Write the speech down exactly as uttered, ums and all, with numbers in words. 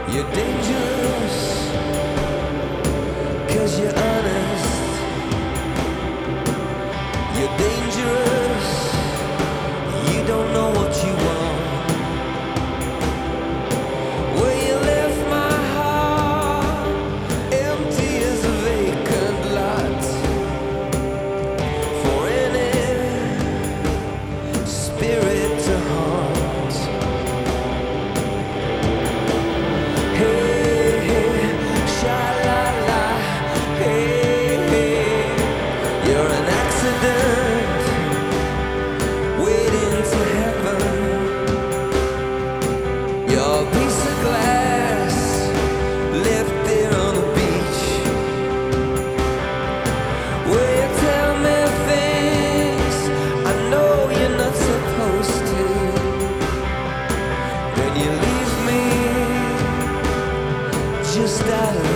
You're dangerous, cause you're honest. You're dangerous, you don't know what you want. Well, you left my heart empty as a vacant lot for any spirit to haunt. Hey, hey, sha-la-la, hey, hey, you're an accident waiting to heaven. You're a piece of glass left there on the beach. Will you tell me things I know you're not supposed to? Then you leave me just out of